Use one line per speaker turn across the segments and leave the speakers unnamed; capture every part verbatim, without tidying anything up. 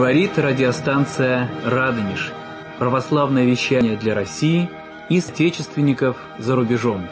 Говорит радиостанция «Радонеж». Православное вещание для России и соотечественников за рубежом.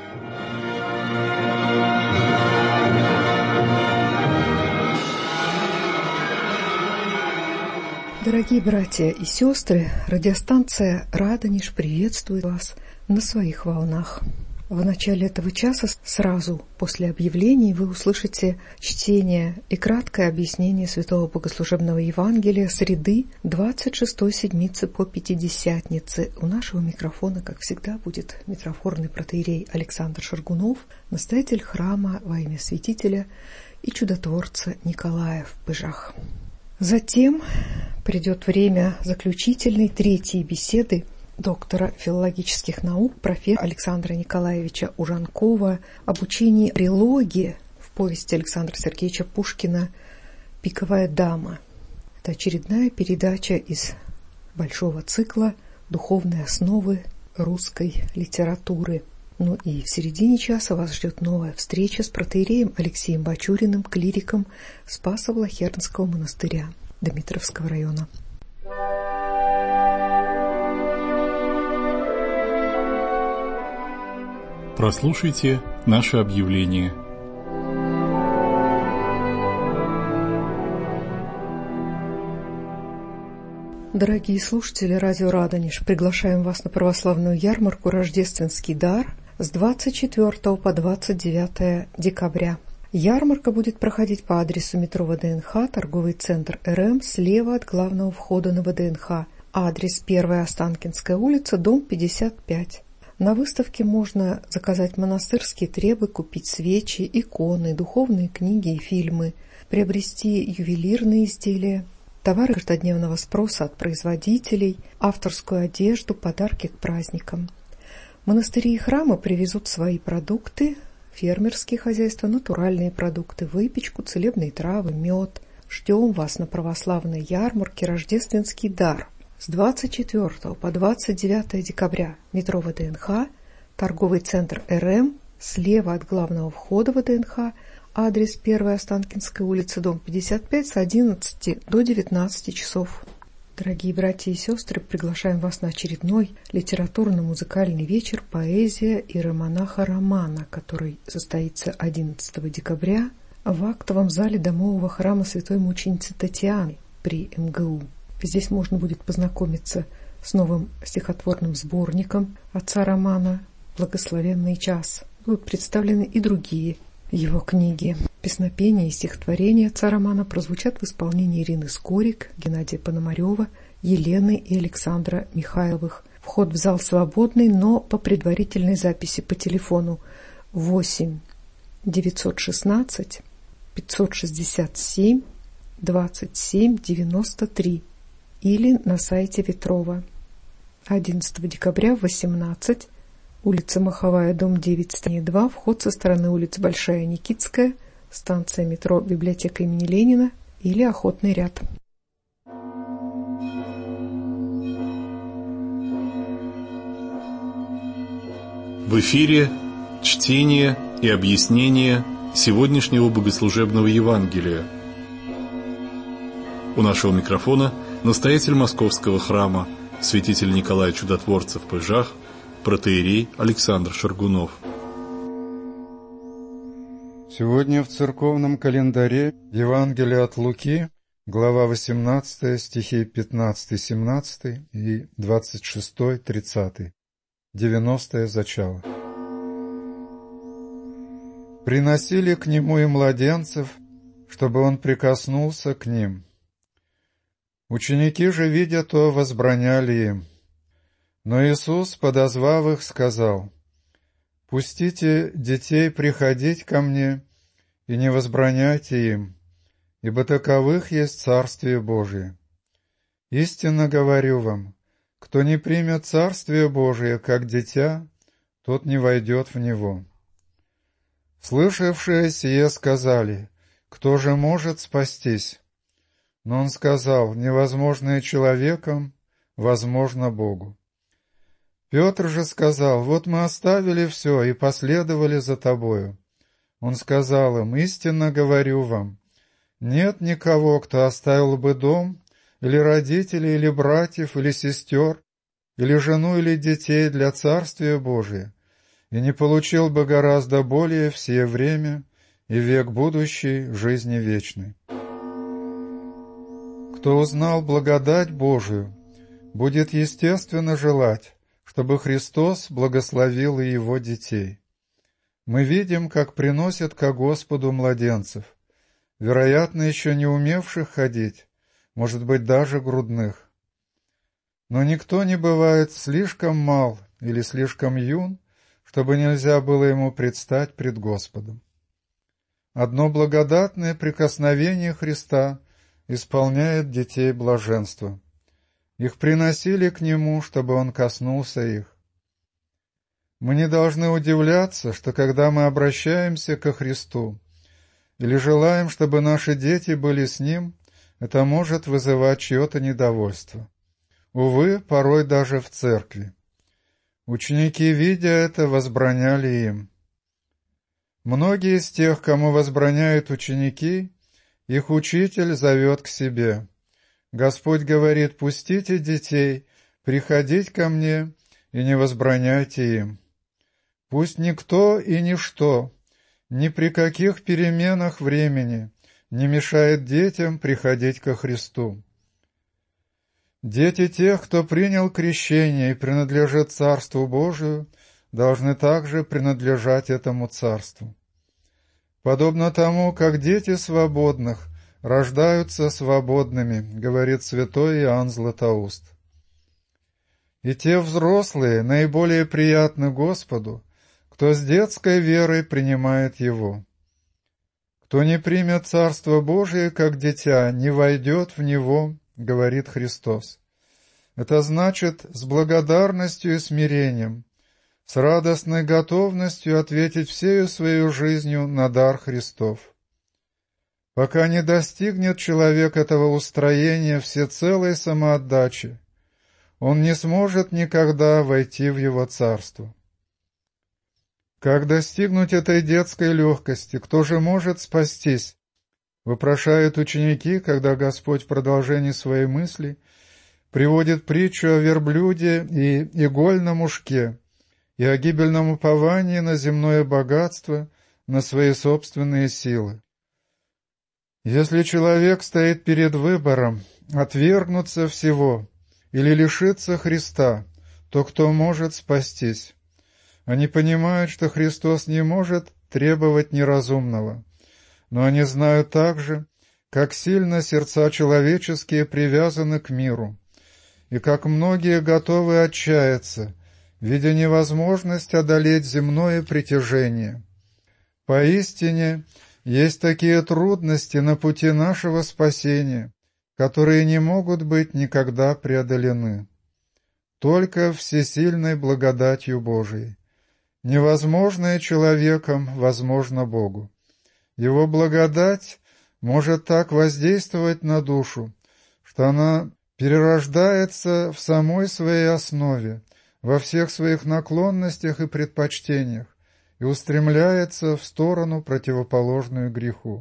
Дорогие братья и сестры, радиостанция «Радонеж» приветствует вас на своих волнах. В начале этого часа, сразу после объявлений, вы услышите чтение и краткое объяснение Святого Богослужебного Евангелия среды двадцать шестой седмицы по Пятидесятнице. У нашего микрофона, как всегда, будет митрофорный протоиерей Александр Шаргунов, настоятель храма во имя святителя и чудотворца Николая в Пыжах. Затем придет время заключительной, третьей беседы доктора филологических наук, профессора Александра Николаевича Ужанкова об учении трилогии в повести Александра Сергеевича Пушкина «Пиковая дама». Это очередная передача из большого цикла «Духовные основы русской литературы». Ну и в середине часа вас ждет новая встреча с протоиереем Алексеем Бачуриным, клириком Спасо-Влахернского монастыря Дмитровского района.
Прослушайте наше объявление.
Дорогие слушатели радио «Радонеж», приглашаем вас на православную ярмарку «Рождественский дар» с двадцать четвёртого по двадцать девятое декабря. Ярмарка будет проходить по адресу метро ВДНХ, торговый центр РМ, слева от главного входа на ВДНХ. Адрес первая Останкинская улица, дом пятьдесят пять. На выставке можно заказать монастырские требы, купить свечи, иконы, духовные книги и фильмы, приобрести ювелирные изделия, товары каждодневного спроса от производителей, авторскую одежду, подарки к праздникам. Монастыри и храмы привезут свои продукты, фермерские хозяйства, натуральные продукты, выпечку, целебные травы, мед. Ждем вас на православной ярмарке «Рождественский дар» с двадцать четвёртого по двадцать девятое декабря. Метро ВДНХ, торговый центр РМ, слева от главного входа ВДНХ, адрес первая Останкинская улица, дом пятьдесят пять, с одиннадцати до девятнадцати часов. Дорогие братья и сестры, приглашаем вас на очередной литературно-музыкальный вечер «Поэзия иеромонаха Романа», который состоится одиннадцатого декабря в актовом зале домового храма святой мученицы Татьяны при МГУ. Здесь можно будет познакомиться с новым стихотворным сборником отца Романа «Благословенный час». Будут представлены и другие его книги. Песнопения и стихотворения отца Романа прозвучат в исполнении Ирины Скорик, Геннадия Пономарева, Елены и Александра Михайловых. Вход в зал свободный, но по предварительной записи по телефону восемь девятьсот шестнадцать пятьсот шестьдесят семь двадцать семь девяносто три или на сайте Ветрова. одиннадцатого декабря в восемнадцать, улица Маховая, дом девять, здание два, вход со стороны улицы Большая Никитская, станция метро Библиотека имени Ленина или Охотный ряд.
В эфире чтение и объяснение сегодняшнего богослужебного Евангелия. У нашего микрофона настоятель Московского храма, святитель Николай Чудотворца в Пыжах, протоиерей Александр Шаргунов.
Сегодня в церковном календаре Евангелие от Луки, глава восемнадцатая, стихи пятнадцатый-семнадцатый и двадцать шестой-тридцатый, девяностое зачало. Приносили к нему и младенцев, чтобы он прикоснулся к ним. Ученики же, видя то, возбраняли им. Но Иисус, подозвав их, сказал: «Пустите детей приходить ко мне, и не возбраняйте им, ибо таковых есть Царствие Божие. Истинно говорю вам, кто не примет Царствие Божие, как дитя, тот не войдет в него». Слышавшие сие сказали: «Кто же может спастись?» Но он сказал: «Невозможное человеком, возможно Богу». Петр же сказал: «Вот мы оставили все и последовали за тобою». Он сказал им: «Истинно говорю вам, нет никого, кто оставил бы дом или родителей, или братьев, или сестер, или жену, или детей для Царствия Божия, и не получил бы гораздо более в сие время и век будущий жизни вечной. Кто узнал благодать Божию, будет естественно желать, чтобы Христос благословил и его детей. Мы видим, как приносят ко Господу младенцев, вероятно, еще не умевших ходить, может быть, даже грудных. Но никто не бывает слишком мал или слишком юн, чтобы нельзя было ему предстать пред Господом. Одно благодатное прикосновение Христа исполняет детей блаженства. Их приносили к Нему, чтобы Он коснулся их. Мы не должны удивляться, что когда мы обращаемся ко Христу или желаем, чтобы наши дети были с Ним, это может вызывать чье-то недовольство. Увы, порой даже в церкви. Ученики, видя это, возбраняли им. Многие из тех, кому возбраняют ученики, их учитель зовет к себе. Господь говорит: «Пустите детей, приходить ко мне, и не возбраняйте им». Пусть никто и ничто, ни при каких переменах времени не мешает детям приходить ко Христу. Дети тех, кто принял крещение и принадлежит Царству Божию, должны также принадлежать этому Царству. Подобно тому, как дети свободных рождаются свободными, говорит святой Иоанн Златоуст. И те взрослые наиболее приятны Господу, кто с детской верой принимает Его. Кто не примет Царство Божие, как дитя, не войдет в него, говорит Христос. Это значит с благодарностью и смирением, с радостной готовностью ответить всею свою жизнью на дар Христов. Пока не достигнет человек этого устроения всецелой самоотдачи, он не сможет никогда войти в его царство. Как достигнуть этой детской легкости? Кто же может спастись? Вопрошают ученики, когда Господь в продолжении своей мысли приводит притчу о верблюде и игольном ушке и о гибельном уповании на земное богатство, на свои собственные силы. Если человек стоит перед выбором отвергнуться всего или лишиться Христа, то кто может спастись? Они понимают, что Христос не может требовать неразумного, но они знают также, как сильно сердца человеческие привязаны к миру, и как многие готовы отчаяться, видя невозможность одолеть земное притяжение. Поистине, есть такие трудности на пути нашего спасения, которые не могут быть никогда преодолены. Только всесильной благодатью Божией. Невозможное человеком возможно Богу. Его благодать может так воздействовать на душу, что она перерождается в самой своей основе, во всех своих наклонностях и предпочтениях, и устремляется в сторону, противоположную греху.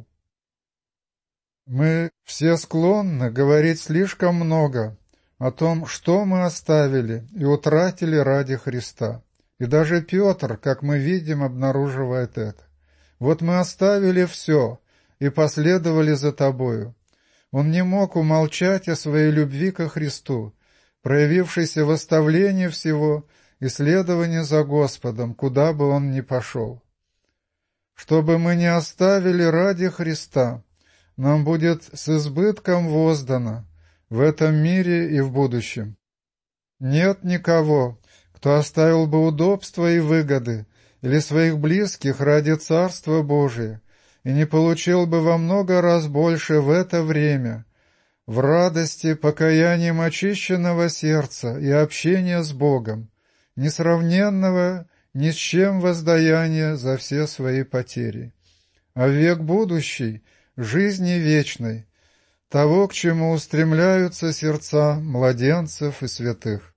Мы все склонны говорить слишком много о том, что мы оставили и утратили ради Христа. И даже Петр, как мы видим, обнаруживает это. «Вот мы оставили все и последовали за Тобою». Он не мог умолчать о своей любви ко Христу, проявившейся в оставлении всего и следовании за Господом, куда бы он ни пошел. Чтобы мы не оставили ради Христа, нам будет с избытком воздано в этом мире и в будущем. Нет никого, кто оставил бы удобства и выгоды или своих близких ради Царства Божия и не получил бы во много раз больше в это время, в радости покаянием очищенного сердца и общения с Богом, несравненного ни с чем воздаяния за все свои потери, а в век будущий, жизни вечной, того, к чему устремляются сердца младенцев и святых.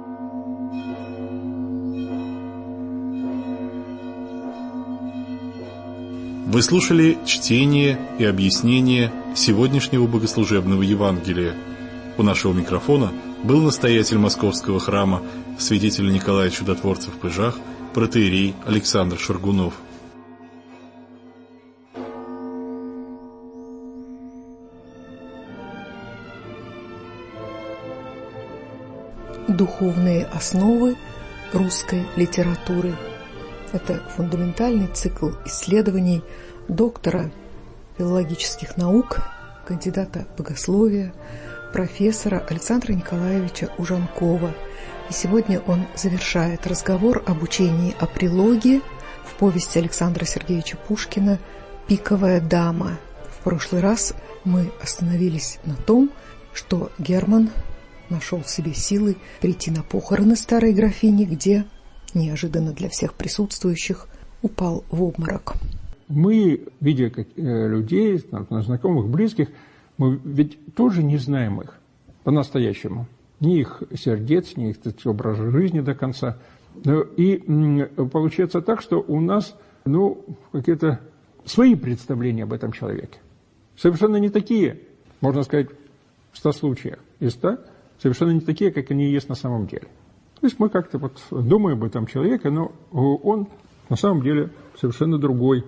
Вы слушали чтение и объяснение сегодняшнего богослужебного Евангелия. У нашего микрофона был настоятель Московского храма, святитель Николай Чудотворцев в Пыжах, протоиерей Александр Шаргунов.
Духовные основы русской литературы. Это фундаментальный цикл исследований доктора филологических наук, кандидата богословия, профессора Александра Николаевича Ужанкова. И сегодня он завершает разговор об учении о прилоге в повести Александра Сергеевича Пушкина «Пиковая дама». В прошлый раз мы остановились на том, что Герман нашел в себе силы прийти на похороны старой графини, где, неожиданно для всех присутствующих, упал в обморок.
Мы, видя людей, знакомых, близких, мы ведь тоже не знаем их по-настоящему. Ни их сердец, ни их образа жизни до конца. И получается так, что у нас ну, какие-то свои представления об этом человеке. Совершенно не такие, можно сказать, в ста случаях из ста, совершенно не такие, как они есть на самом деле. То есть мы как-то вот думаем об этом человеке, но он на самом деле совершенно другой.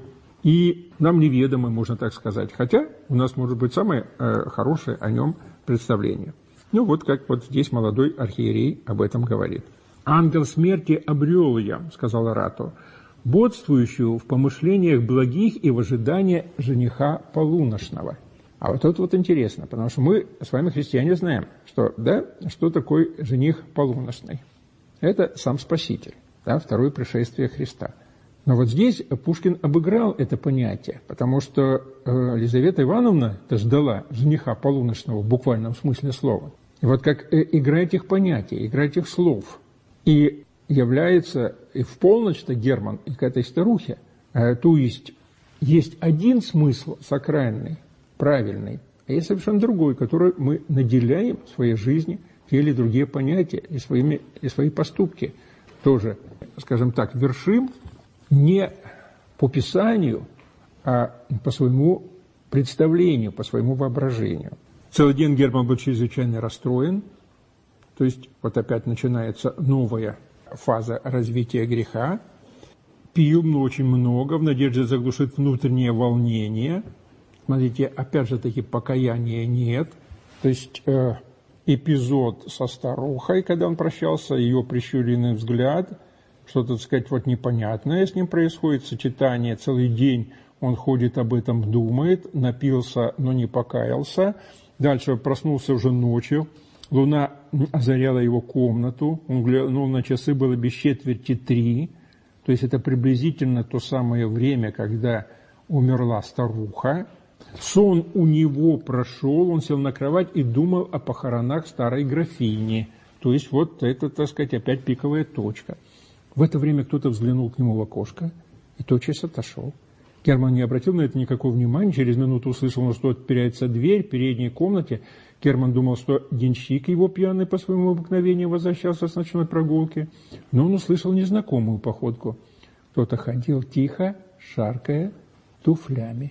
И нам неведомый, можно так сказать. Хотя у нас может быть самое э, хорошее о нем представление. Ну вот как вот здесь молодой архиерей об этом говорит. «Ангел смерти обрел я, — сказал Арату, — бодствующую в помышлениях благих и в ожидании жениха полуношного». А вот это вот интересно, потому что мы с вами, христиане, знаем, что, да, что такое жених полуношный. Это сам Спаситель, да, второе пришествие Христа. Но вот здесь Пушкин обыграл это понятие, потому что Елизавета Ивановна ждала жениха полуношного в буквальном смысле слова. И вот как игра этих понятий, игра этих слов, и является и в полночь-то Герман и к этой старухе, то есть есть один смысл сакральный, правильный, а есть совершенно другой, который мы наделяем в своей жизни те или другие понятия и, своими, и свои поступки тоже, скажем так, вершим не по Писанию, а по своему представлению, по своему воображению. Целый день Герман был чрезвычайно расстроен, то есть вот опять начинается новая фаза развития греха. Пил очень много в надежде заглушить внутреннее волнение. Смотрите, опять же таки покаяния нет. То есть э, эпизод со старухой, когда он прощался, ее прищуренный взгляд, что-то, так сказать, вот непонятное с ним происходит, сочетание, целый день он ходит об этом, думает, напился, но не покаялся. Дальше проснулся уже ночью, луна озаряла его комнату, он глянул на часы, было без четверти три, то есть это приблизительно то самое время, когда умерла старуха. Сон у него прошел, он сел на кровать и думал о похоронах старой графини. То есть вот это, так сказать, опять пиковая точка. В это время кто-то взглянул к нему в окошко и тотчас отошел. Герман не обратил на это никакого внимания, через минуту услышал, что отпирается дверь в передней комнате. Герман думал, что денщик его пьяный по своему обыкновению возвращался с ночной прогулки, но он услышал незнакомую походку. Кто-то ходил тихо, шаркая туфлями.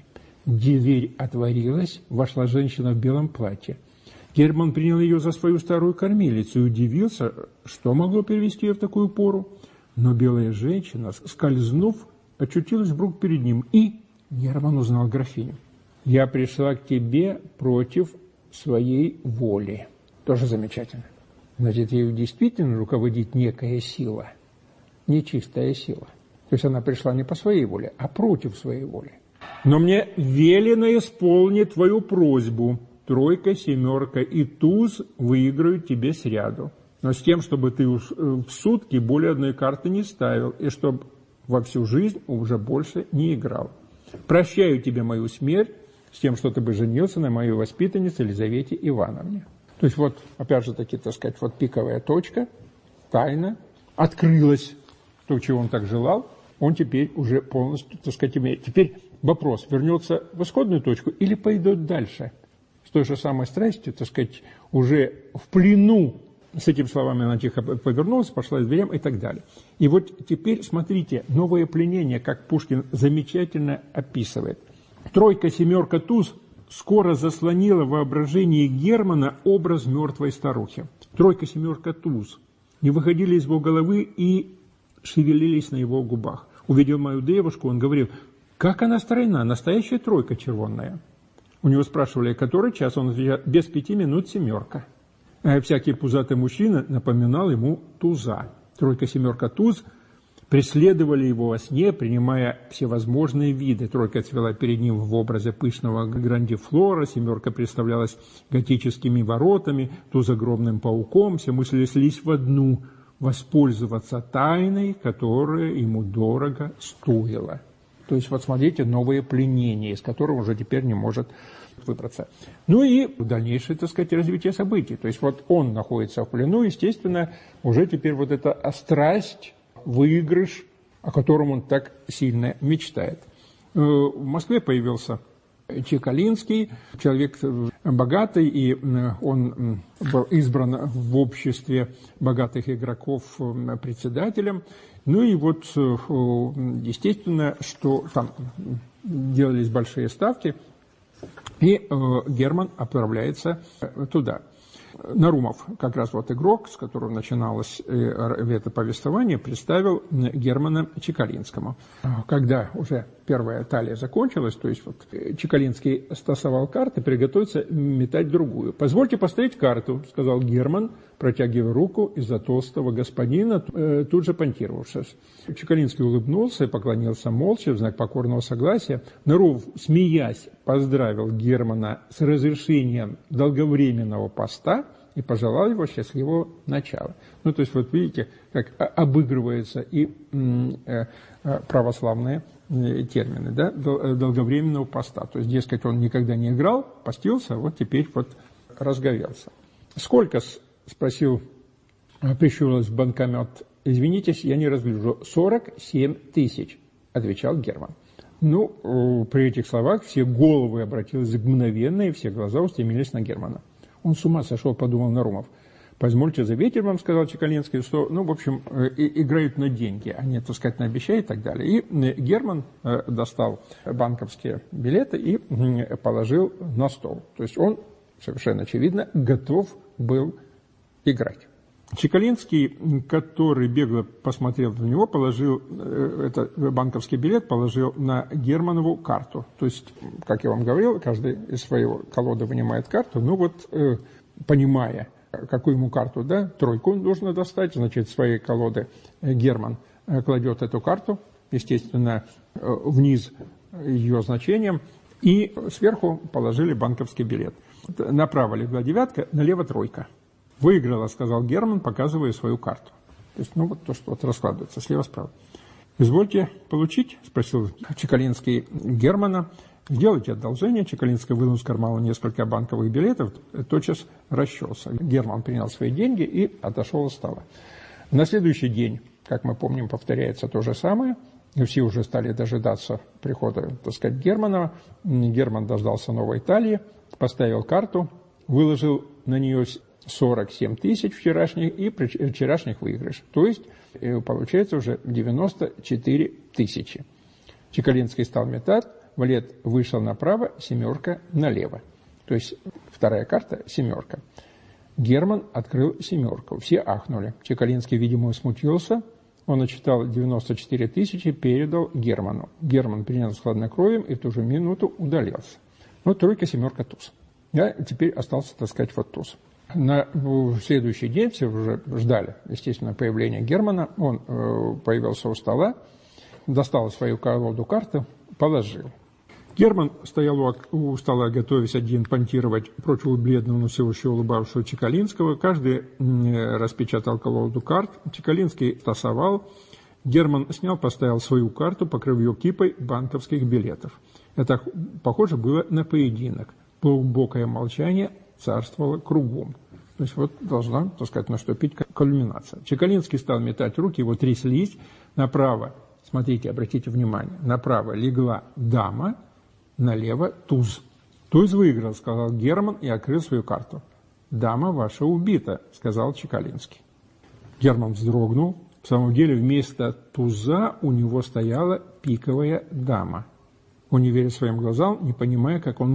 Дверь отворилась, вошла женщина в белом платье. Герман принял ее за свою старую кормилицу и удивился, что могло перевести ее в такую пору. Но белая женщина, скользнув, очутилась вдруг перед ним, и Герман узнал графиню. «Я пришла к тебе против своей воли». Тоже замечательно. Значит, ею действительно руководит некая сила, нечистая сила. То есть она пришла не по своей воле, а против своей воли. «Но мне велено исполнить твою просьбу. Тройка, семерка и туз выиграют тебе сряду. Но с тем, чтобы ты в сутки более одной карты не ставил, и чтобы во всю жизнь уже больше не играл. Прощаю тебе мою смерть, с тем, что ты бы женился на моей воспитаннице Елизавете Ивановне». То есть вот, опять же таки, так сказать, вот пиковая точка, тайна, открылась то, чего он так желал, он теперь уже полностью, так сказать, имеет. Теперь вопрос, вернется в исходную точку или пойдет дальше? С той же самой страстью, так сказать, уже в плену. С этими словами она тихо повернулась, пошла к дверям и так далее. И вот теперь, смотрите, новое пленение, как Пушкин замечательно описывает. Тройка, семерка, туз скоро заслонила воображение Германа образ мертвой старухи. Тройка, семерка, туз не выходили из его головы и шевелились на его губах. Увидел мою девушку, он говорил: как она стройна, настоящая тройка червонная. У него спрашивали, который час, он отвечал: без пяти минут семерка. А всякий пузатый мужчина напоминал ему туза. Тройка, семерка, туз преследовали его во сне, принимая всевозможные виды. Тройка цвела перед ним в образе пышного грандифлора, семерка представлялась готическими воротами, туз огромным пауком. Все мысли слились в одну — воспользоваться тайной, которая ему дорого стоила. То есть, вот смотрите, новое пленение, из которого уже теперь не может выбраться. Ну и дальнейшее, так сказать, развитие событий. То есть, вот он находится в плену, естественно, уже теперь вот эта страсть, выигрыш, о котором он так сильно мечтает. В Москве появился Чекалинский, человек богатый, и он был избран в обществе богатых игроков председателем. Ну и вот, естественно, что там делались большие ставки, и Герман отправляется туда. Нарумов, как раз вот игрок, с которого начиналось это повествование, представил Германа Чекалинскому. Когда уже первая талия закончилась, то есть вот Чекалинский стасовал карты, приготовился метать другую. «Позвольте поставить карту», — сказал Герман, протягивая руку из-за толстого господина, тут же понтировавшись. Чекалинский улыбнулся и поклонился молча в знак покорного согласия. Нарумов, смеясь, поздравил Германа с разрешением долговременного поста и пожелал его счастливого начала. Ну, то есть, вот видите, как обыгрываются и православные термины, да, долговременного поста. То есть, дескать, он никогда не играл, постился, вот теперь вот разговелся. «Сколько?» — спросил, прищурилась в банкомет. «Извинитесь, я не разгляжу. сорок семь тысяч», — отвечал Герман. Ну, при этих словах все головы обратились мгновенно, и все глаза устремились на Германа. Он с ума сошел, подумал Нарумов. «Позвольте заветить вам», — сказал Чекалинский, что, ну, в общем, и, играют на деньги, а не, так сказать, на обещания и так далее. И Герман достал банковские билеты и положил на стол. То есть он, совершенно очевидно, готов был играть. Чекалинский, который бегло посмотрел на него, положил этот банковский билет, положил на Германову карту. То есть, как я вам говорил, каждый из своего колоды вынимает карту. Ну вот, понимая, какую ему карту, да, тройку нужно достать, значит, своей колоды Герман кладет эту карту, естественно, вниз ее значением, и сверху положили банковский билет. Направо легла девятка, налево тройка. «Выиграла», — сказал Герман, показывая свою карту. То есть, ну, вот то, что вот раскладывается слева-справа. «Извольте получить?» — спросил Чекалинский Германа. «Сделайте одолжение». Чекалинский вынул из кармана несколько банковых билетов, тотчас расчелся. Герман принял свои деньги и отошел от стола. На следующий день, как мы помним, повторяется то же самое. Все уже стали дожидаться прихода, так сказать, Германа. Герман дождался новой талии, поставил карту, выложил на нее сорок семь тысяч вчерашних и вчерашних выигрыш. То есть, получается уже девяносто четыре тысячи. Чекалинский стал метать, валет вышел направо, семерка налево. То есть, вторая карта – семерка. Герман открыл семерку. Все ахнули. Чекалинский, видимо, смутился. Он отчитал девяносто четыре тысячи, передал Герману. Герман принял с хладнокровием и в ту же минуту удалился. Вот тройка, семерка, туз. А теперь остался, так сказать, вот туз. На следующий день все уже ждали, естественно, появления Германа. Он э, появился у стола, достал свою колоду карты, положил. Герман стоял у, у стола, готовясь один понтировать против бледного, но все еще улыбавшего Чекалинского. Каждый э, распечатал колоду карт. Чекалинский тасовал. Герман снял, поставил свою карту, покрыв ее кипой банковских билетов. Это похоже было на поединок. Глубокое молчание царствовало кругом. То есть вот должна, так сказать, наступить кульминация. Чекалинский стал метать руки, его тряслись. Направо, смотрите, обратите внимание, направо легла дама, налево туз. Туз выиграл, сказал Герман и открыл свою карту. «Дама ваша убита», сказал Чекалинский. Герман вздрогнул. В самом деле вместо туза у него стояла пиковая дама. Он не верил своим глазам, не понимая, как он мог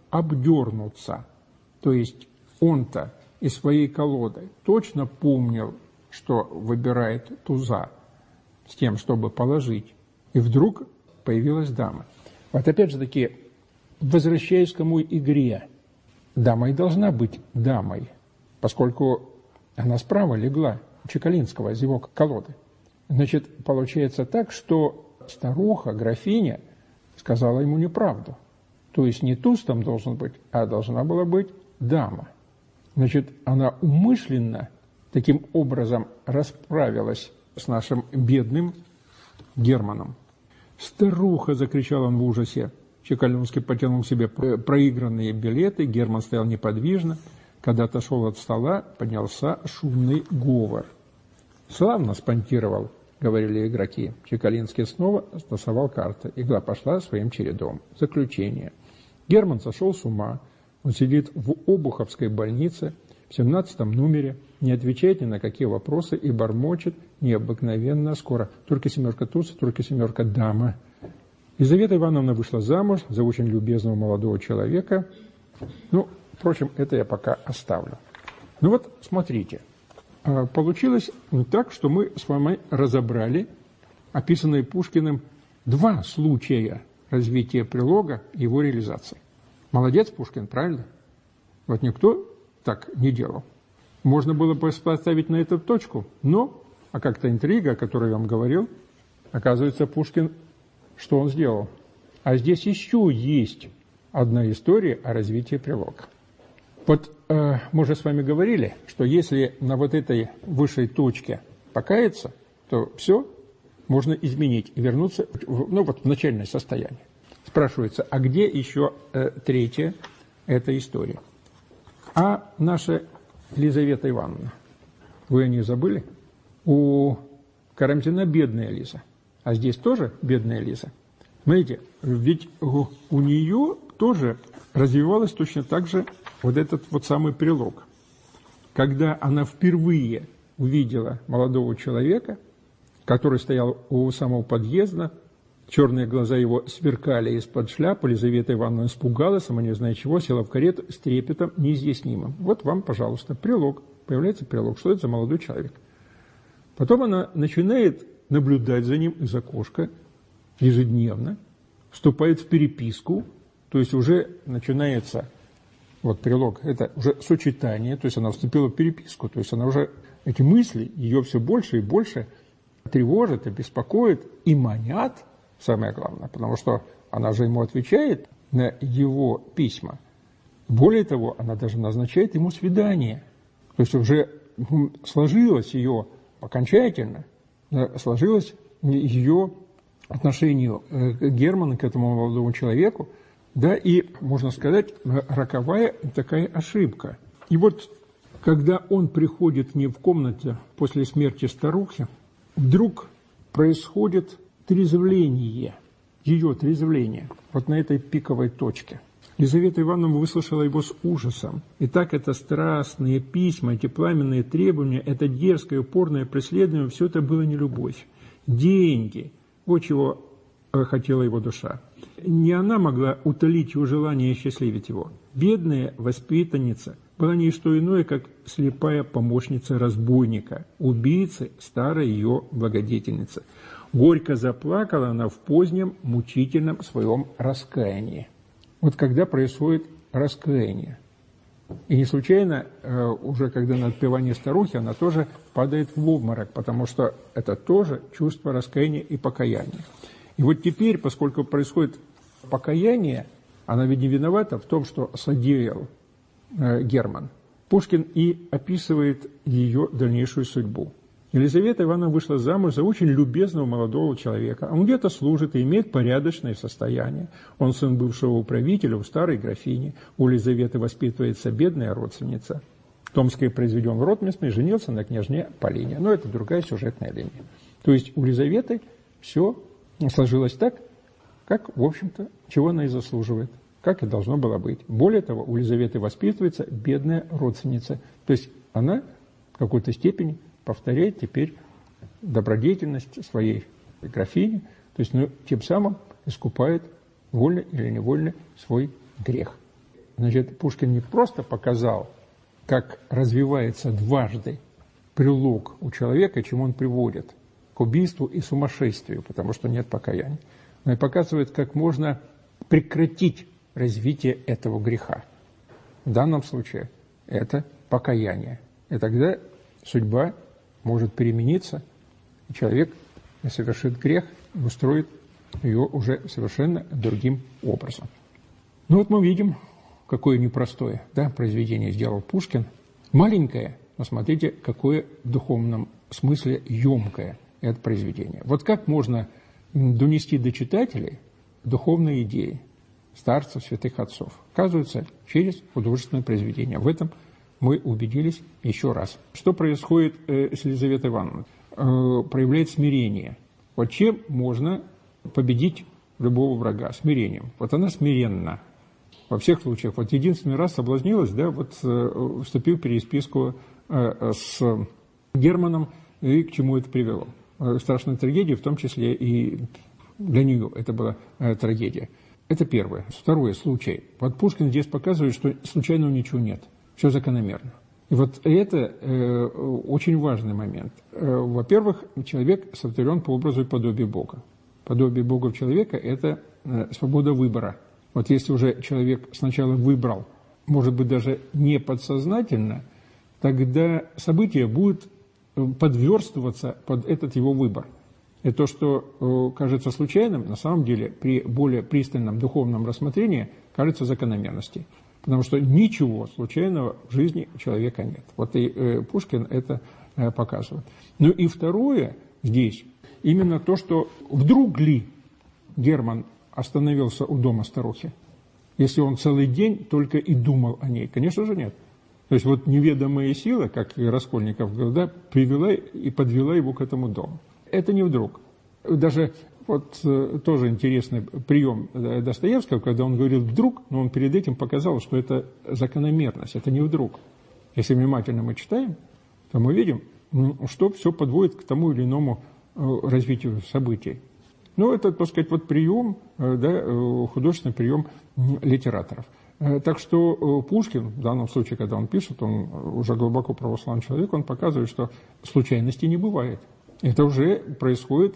обдернуться. То есть он-то из своей колоды точно помнил, что выбирает туза с тем, чтобы положить. И вдруг появилась дама. Вот опять же таки, возвращаясь к самой игре, дама и должна быть дамой, поскольку она справа легла у Чекалинского из его колоды. Значит, получается так, что старуха, графиня, сказала ему неправду. То есть не туз там должен быть, а должна была быть дама. Значит, она умышленно таким образом расправилась с нашим бедным Германом. «Старуха!» – закричал он в ужасе. Чекалинский потянул себе проигранные билеты, Герман стоял неподвижно. Когда отошел от стола, поднялся шумный говор. «Славно спонтировал», — говорили игроки. Чекалинский снова стасовал карты. Игра пошла своим чередом. Заключение. Герман сошел с ума. Он сидит в Обуховской больнице в семнадцатом номере, не отвечает ни на какие вопросы и бормочет необыкновенно скоро. Только семерка туз, только семерка дама. Елизавета Ивановна вышла замуж за очень любезного молодого человека. Ну, впрочем, это я пока оставлю. Ну вот, смотрите. Получилось так, что мы с вами разобрали описанные Пушкиным два случая развития прилога и его реализации. Молодец Пушкин, правильно? Вот никто так не делал. Можно было бы поставить на эту точку, но, а как-то интрига, о которой я вам говорил, оказывается, Пушкин, что он сделал? А здесь еще есть одна история о развитии прилога. Вот э, мы же с вами говорили, что если на вот этой высшей точке покаяться, то все можно изменить и вернуться в, ну, вот в начальное состояние. Спрашивается, а где еще э, третья эта история? А наша Лизавета Ивановна, вы о ней забыли? У Карамзина бедная Лиза, а здесь тоже бедная Лиза. Смотрите, ведь у, у нее тоже развивалась точно так же вот этот вот самый прилог. Когда она впервые увидела молодого человека, который стоял у самого подъезда, черные глаза его сверкали из-под шляпы, Елизавета Ивановна испугалась, сама не зная чего, села в карету с трепетом неизъяснимым. Вот вам, пожалуйста, прилог. Появляется прилог. Что это за молодой человек? Потом она начинает наблюдать за ним из окошка ежедневно, вступает в переписку, то есть уже начинается... Вот прилог, это уже сочетание, то есть она вступила в переписку, то есть она уже, эти мысли, ее все больше и больше тревожат и беспокоят, и манят, самое главное, потому что она же ему отвечает на его письма. Более того, она даже назначает ему свидание. То есть уже сложилось ее окончательно, сложилось ее отношение Германа к этому молодому человеку, да, и, можно сказать, роковая такая ошибка. И вот, когда он приходит к ней в комнате после смерти старухи, вдруг происходит трезвление, ее трезвление, вот на этой пиковой точке. Елизавета Ивановна выслушала его с ужасом. И так это страстные письма, эти пламенные требования, это дерзкое, упорное преследование, все это было не любовь. Деньги, вот чего хотела его душа. Не она могла утолить его желание и счастливить его. Бедная воспитанница была не что иное, как слепая помощница разбойника, убийцы, старая ее благодетельница. Горько заплакала она в позднем, мучительном своем раскаянии. Вот когда происходит раскаяние. И не случайно, уже когда на отпевание старухи, она тоже падает в обморок, потому что это тоже чувство раскаяния и покаяния. И вот теперь, поскольку происходит покаяние, она ведь не виновата в том, что содеял э, Герман. Пушкин и описывает ее дальнейшую судьбу. Елизавета Ивановна вышла замуж за очень любезного молодого человека. Он где-то служит и имеет порядочное состояние. Он сын бывшего управителя у старой графини. У Елизаветы воспитывается бедная родственница. Томский произведен в ротмистр, женился на княжне Полине. Но это другая сюжетная линия. То есть у Елизаветы все сложилось так, как, в общем-то, чего она и заслуживает, как и должно было быть. Более того, у Елизаветы воспитывается бедная родственница. То есть она в какой-то степени повторяет теперь добродетельность своей графини, то есть ну, тем самым искупает вольно или невольно свой грех. Значит, Пушкин не просто показал, как развивается дважды прилог у человека, чем он приводит к убийству и сумасшествию, потому что нет покаяния, но и показывает, как можно прекратить развитие этого греха. В данном случае это покаяние. И тогда судьба может перемениться, и человек совершит грех и устроит ее уже совершенно другим образом. Ну вот мы видим, какое непростое, да, произведение сделал Пушкин. Маленькое, но смотрите, какое в духовном смысле емкое это произведение. Вот как можно донести до читателей духовные идеи старцев, святых отцов? Оказывается, через художественное произведение. В этом мы убедились еще раз. Что происходит э, с Елизаветой Ивановной? Э, проявляет смирение. Вот чем можно победить любого врага? Смирением. Вот она смиренна во всех случаях. Вот единственный раз соблазнилась, да, вот э, вступил в переписку э, с Германом, и к чему это привело? Э, страшная трагедия, в том числе и для нее это была э, трагедия. Это первое. Второе, случай. Вот Пушкин здесь показывает, что случайного ничего нет. Все закономерно. И вот это э, очень важный момент. Э, во-первых, человек сотворен по образу и подобию Бога. Подобие Бога в человека – это э, свобода выбора. Вот если уже человек сначала выбрал, может быть, даже не подсознательно, тогда события будут подверстываться под этот его выбор. И то, что э, кажется случайным, на самом деле при более пристальном духовном рассмотрении кажется закономерностью. Потому что ничего случайного в жизни человека нет. Вот и э, Пушкин это э, показывает. Ну и второе здесь, именно то, что вдруг ли Герман остановился у дома старухи, если он целый день только и думал о ней? Конечно же нет. То есть вот неведомая сила, как и Раскольников говорил, да, привела и подвела его к этому дому. Это не вдруг. Даже вот э, тоже интересный прием Достоевского, когда он говорил «вдруг», но он перед этим показал, что это закономерность, это не вдруг. Если внимательно мы читаем, то мы видим, что все подводит к тому или иному э, развитию событий. Ну, это, так сказать, вот прием, э, да, э, художественный прием литераторов. Э, так что э, Пушкин, в данном случае, когда он пишет, он уже глубоко православный человек, он показывает, что случайностей не бывает. Это уже происходит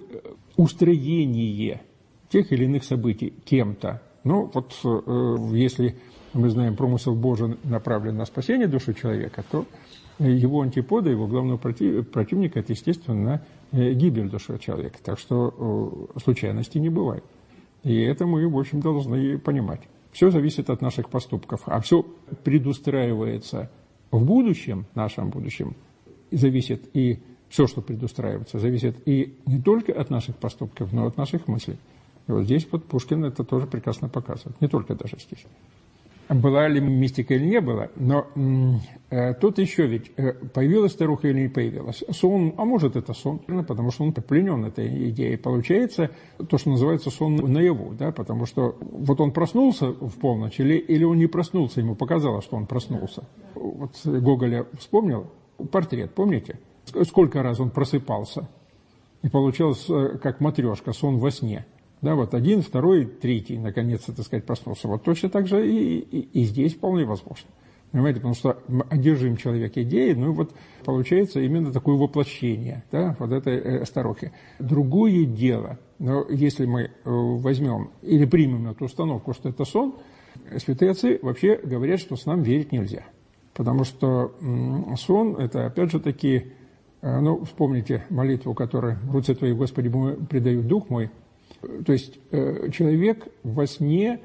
устроение тех или иных событий кем-то. Ну, вот э, если мы знаем, промысел Божий направлен на спасение души человека, то его антипода, его главного против, противника, это, естественно, гибель души человека. Так что э, случайностей не бывает. И это мы, в общем, должны понимать. Все зависит от наших поступков. А все предустраивается в будущем, нашем будущем, и зависит и все, что предустраивается, зависит и не только от наших поступков, но и от наших мыслей. И вот здесь вот Пушкин это тоже прекрасно показывает. Не только даже здесь. Была ли мистика или не была, но э, тут еще ведь э, появилась старуха или не появилась. Сон, а может это сон, потому что он пленен этой идеей. Получается то, что называется сон наяву, да, потому что вот он проснулся в полночь или, или он не проснулся, ему показалось, что он проснулся. Вот Гоголя вспомнил портрет, помните? Сколько раз он просыпался, и получалось, как матрешка, сон во сне. Да, вот один, второй, третий, наконец-то, так сказать, проснулся. Вот точно так же и, и, и здесь вполне возможно. Понимаете, потому что одержим человек идеей, ну вот получается именно такое воплощение, да, вот этой э, старухи. Другое дело, но если мы э, возьмем или примем эту установку, что это сон, святые отцы вообще говорят, что снам верить нельзя. Потому что м, сон, это опять же таки, э, ну, вспомните молитву, которую «В руце Твоей, Господи, предаю дух мой». То есть э, человек во сне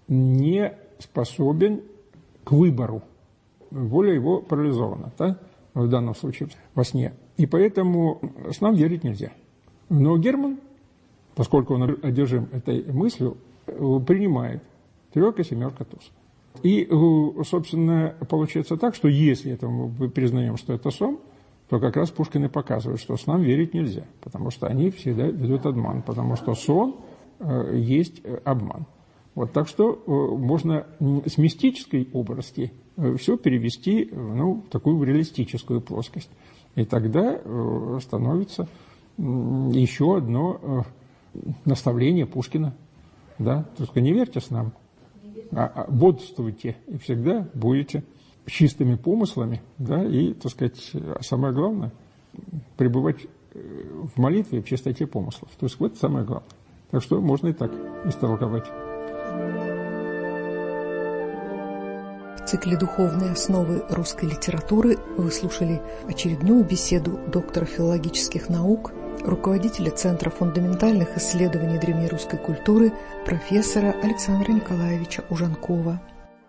не способен к выбору. Воля его парализована, да, в данном случае во сне. И поэтому снам верить нельзя. Но Герман, поскольку он одержим этой мыслью, принимает трёрка, семерка, туз. И, собственно, получается так, что если это мы признаем, что это сон, то как раз Пушкин и показывает, что снам верить нельзя, потому что они всегда ведут обман, потому что сон э, есть обман. Вот, так что э, можно с мистической области э, все перевести ну, в такую реалистическую плоскость. И тогда э, становится э, еще одно э, наставление Пушкина. Да? Только не верьте снам. а, а бодрствуйте и всегда будете чистыми помыслами, да, и, так сказать, самое главное, пребывать в молитве, в чистоте помыслов. То есть вот это самое главное. Так что можно и так истолковать.
В цикле «Духовные основы русской литературы» вы слушали очередную беседу доктора филологических наук, руководителя Центра фундаментальных исследований древнерусской культуры, профессора Александра Николаевича Ужанкова.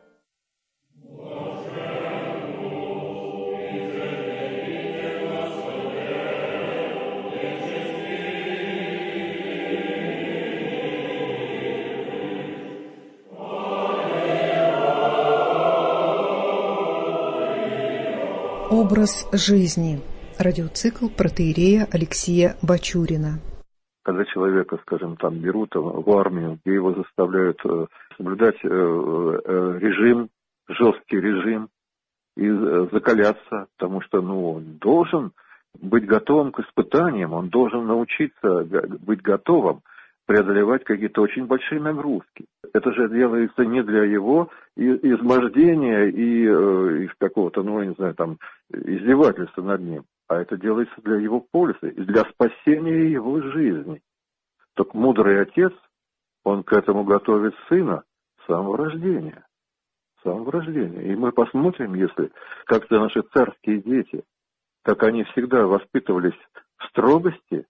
Образ жизни. Радиоцикл протоиерея Алексея Бачурина.
Когда человека, скажем, там берут в армию, где его заставляют соблюдать режим, жесткий режим, и закаляться, потому что ну, он должен быть готовым к испытаниям, он должен научиться быть готовым преодолевать какие-то очень большие нагрузки. Это же делается не для его измождения и из какого-то, ну, я не знаю, там, издевательства над ним, а это делается для его пользы и для спасения его жизни. Так мудрый отец, он к этому готовит сына с самого рождения. С самого рождения. И мы посмотрим, если как-то наши царские дети, как они всегда воспитывались в строгости,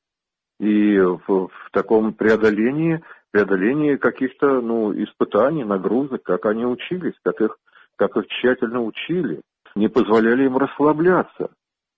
и в, в таком преодолении, преодолении каких-то ну, испытаний, нагрузок, как они учились, как их, как их тщательно учили, не позволяли им расслабляться,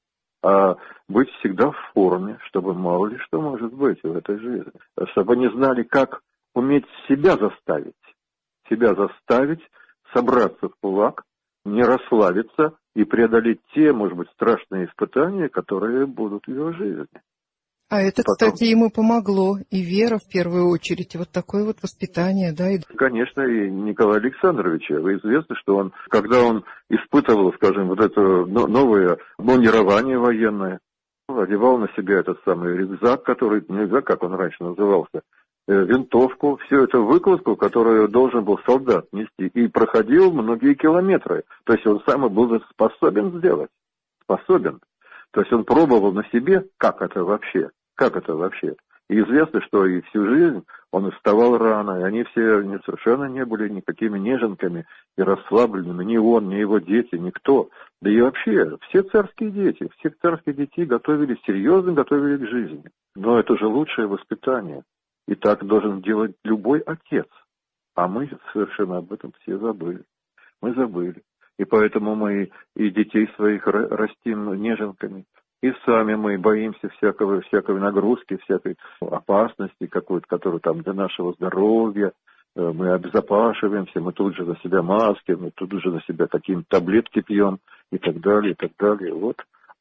а быть всегда в форме, чтобы мало ли что может быть в этой жизни. Чтобы они знали, как уметь себя заставить, себя заставить собраться в кулак, не расслабиться и преодолеть те, может быть, страшные испытания, которые будут в его жизни.
А это,
Потом...
кстати, ему помогло, и вера в первую очередь, и вот такое вот воспитание, да? И...
Конечно, и Николая Александровича. Вы известны, что он, когда он испытывал, скажем, вот это новое бронирование военное, одевал на себя этот самый рюкзак, который, не рюкзак, как он раньше назывался, винтовку, всю эту выкладку, которую должен был солдат нести, и проходил многие километры. То есть он сам был способен сделать, способен. То есть он пробовал на себе, как это вообще. Как это вообще? И известно, что и всю жизнь он вставал рано, и они все совершенно не были никакими неженками и расслабленными, ни он, ни его дети, никто. Да и вообще, все царские дети, всех царских детей готовили серьезно, готовили к жизни. Но это же лучшее воспитание. И так должен делать любой отец. А мы совершенно об этом все забыли. Мы забыли. И поэтому мы и детей своих растим неженками. И сами мы боимся всякого, всякой нагрузки, всякой опасности какой-то, которая там для нашего здоровья. Мы обезопашиваемся, мы тут же на себя маски, мы тут же на себя какие-то таблетки пьем и так далее, и так далее. Вот.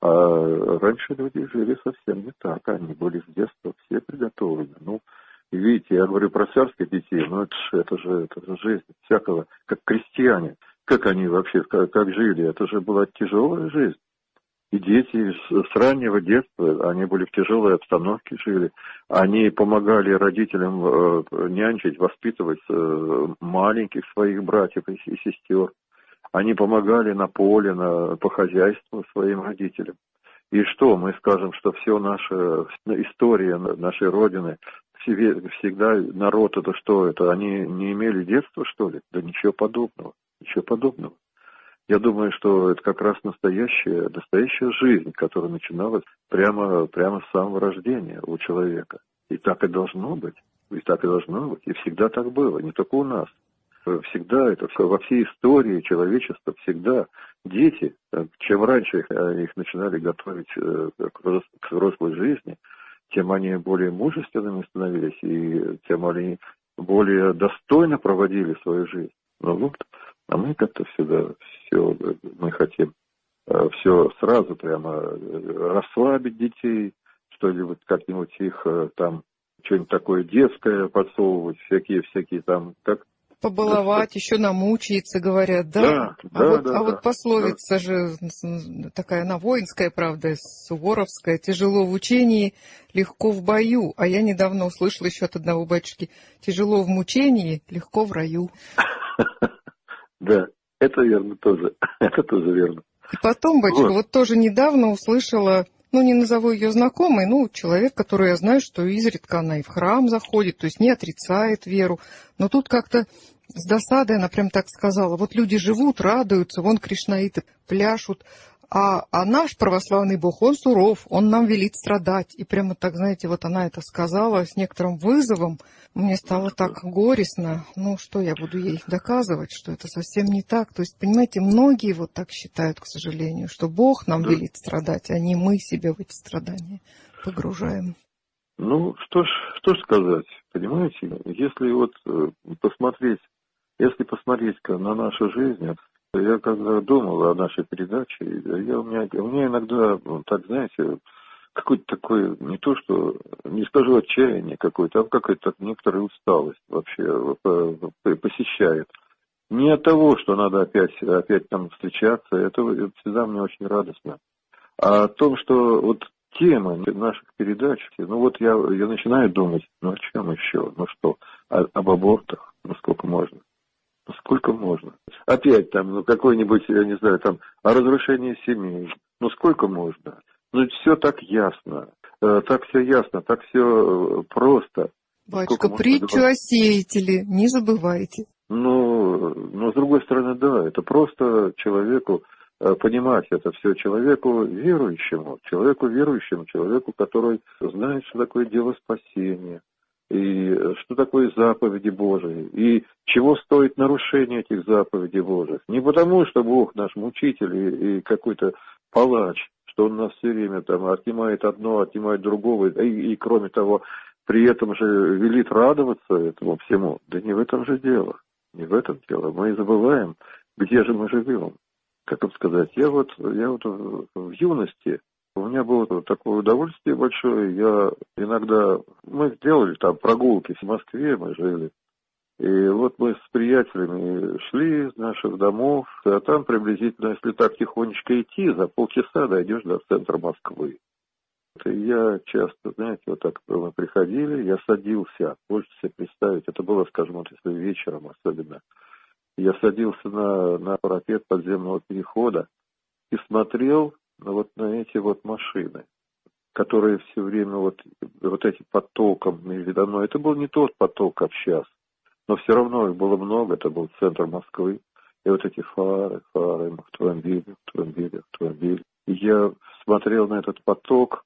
А раньше люди жили совсем не так. Они были с детства все приготовлены. Ну, и видите, я говорю про царских детей, но это же, это же, это же жизнь всякого, как крестьяне. Как они вообще, как, как жили? Это же была тяжелая жизнь. И дети с, с раннего детства, они были в тяжелой обстановке, жили. Они помогали родителям э, нянчить, воспитывать э, маленьких своих братьев и, и сестер. Они помогали на поле, на, по хозяйству своим родителям. И что, мы скажем, что все наша история нашей Родины, всегда народ это что, это они не имели детства, что ли? Да ничего подобного, ничего подобного. Я думаю, что это как раз настоящая, настоящая жизнь, которая начиналась прямо, прямо с самого рождения у человека. И так и должно быть, и так и должно быть, и всегда так было, не только у нас. Всегда это, во всей истории человечества, всегда дети, чем раньше их, их начинали готовить к взрослой жизни, тем они более мужественными становились, и тем они более достойно проводили свою жизнь. Но вот, а мы как-то всегда все, мы хотим все сразу прямо расслабить детей, что-нибудь, как-нибудь их там, что-нибудь такое детское подсовывать, всякие-всякие там, как...
Побаловать, еще намучается, говорят, да?
Да,
а
да,
вот,
да.
А
да,
вот пословица да. же такая, она воинская, правда, суворовская, тяжело в учении, легко в бою. А я недавно услышала еще от одного батюшки, тяжело в мучении, легко в раю.
Да, это верно тоже. Это тоже верно.
И потом, батюшка, вот. вот тоже недавно услышала, ну, не назову ее знакомой, ну, человек, который я знаю, что изредка она и в храм заходит, то есть не отрицает веру. Но тут как-то с досадой она прям так сказала, вот люди живут, радуются, вон кришнаиты пляшут, а, а наш православный Бог, он суров, он нам велит страдать. И прямо так, знаете, вот она это сказала с некоторым вызовом. Мне стало так горестно. Ну, что я буду ей доказывать, что это совсем не так. То есть, понимаете, многие вот так считают, к сожалению, что Бог нам
да.
велит страдать, а не мы себя в эти страдания погружаем.
Ну, что ж, что ж сказать, понимаете, если вот посмотреть, если посмотреть на нашу жизнь, я когда думал о нашей передаче, я, у, меня, у меня иногда, ну, так, знаете, какой-то такой, не то что, не скажу отчаяние какое-то, а какая-то некоторая усталость вообще посещает. Не от того, что надо опять, опять там встречаться, это, это всегда мне очень радостно, а о том, что вот тема наших передач, ну вот я, я начинаю думать, ну о чем еще, ну что, о, об абортах, ну сколько можно. Сколько можно? Опять там, ну, какой-нибудь, я не знаю, там, о разрушении семей. Ну, сколько можно? Ну, все так ясно. Э, так все ясно, так все э, просто.
Батюшка, притчу о сеятеле не забывайте.
Ну, но с другой стороны, да, это просто человеку э, понимать это все, человеку верующему, человеку верующему, человеку, который знает, что такое дело спасения. И что такое заповеди Божии, и чего стоит нарушение этих заповедей Божьих. Не потому, что Бог наш мучитель и, и какой-то палач, что Он нас все время там отнимает одно, отнимает другого, и, и кроме того, при этом же велит радоваться этому всему. Да не в этом же дело, не в этом дело. Мы забываем, где же мы живем. Как вам сказать, я вот, я вот в, в юности, у меня было такое удовольствие большое. Я иногда... Мы сделали там прогулки в Москве, мы жили. И вот мы с приятелями шли из наших домов, а там приблизительно, если так тихонечко идти, за полчаса дойдешь до центра Москвы. И я часто, знаете, вот так мы приходили, я садился, можете себе представить, это было, скажем, вот если вечером особенно. Я садился на, на парапет подземного перехода и смотрел вот на эти вот машины, которые все время вот, вот этим потоком наведено. Это был не тот поток, как сейчас, но все равно их было много, это был центр Москвы. И вот эти фары, фары, автомобили, автомобили, автомобили. И я смотрел на этот поток,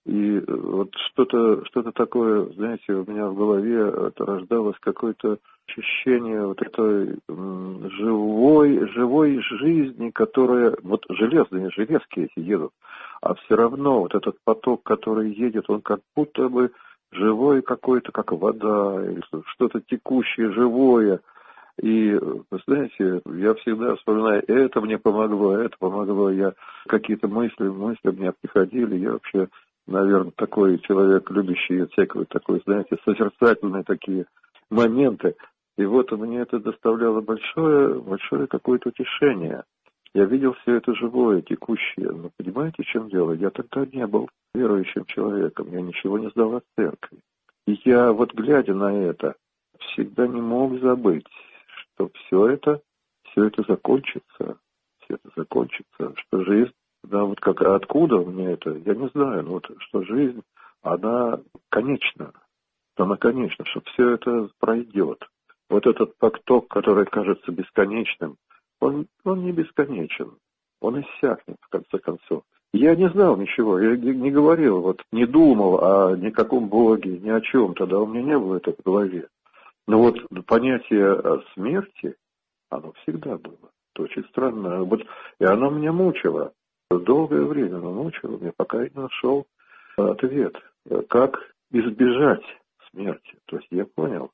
и вот что-то, что-то такое, знаете, у меня в голове это рождалось какое-то ощущение вот этой м, живой, живой жизни, которая, вот железные железки эти едут, а все равно вот этот поток, который едет, он как будто бы живой какой-то, как вода, или что-то текущее, живое. И, вы знаете, я всегда вспоминаю, это мне помогло, это помогло, я какие-то мысли, мысли мне приходили, я вообще, наверное, такой человек, любящий всякое такое, знаете, созерцательные такие моменты. И вот мне это доставляло большое, большое какое-то утешение. Я видел все это живое, текущее. Но понимаете, в чем дело? Я тогда не был верующим человеком, я ничего не сдал от церкви. И я вот, глядя на это, всегда не мог забыть, что все это, все это закончится, все это закончится, что жизнь, да, вот как, откуда у меня это, я не знаю, но вот, что жизнь, она конечна, она конечна, что все это пройдет. Вот этот поток, который кажется бесконечным, он, он не бесконечен, он иссякнет, в конце концов. Я не знал ничего, я не говорил, вот, не думал о никаком Боге, ни о чем, тогда у меня не было этого в голове. Но вот понятие смерти, оно всегда было. Это очень странно. Вот, и оно меня мучило. Долгое время оно мучило меня, пока я не нашел ответ. Как избежать смерти? То есть я понял,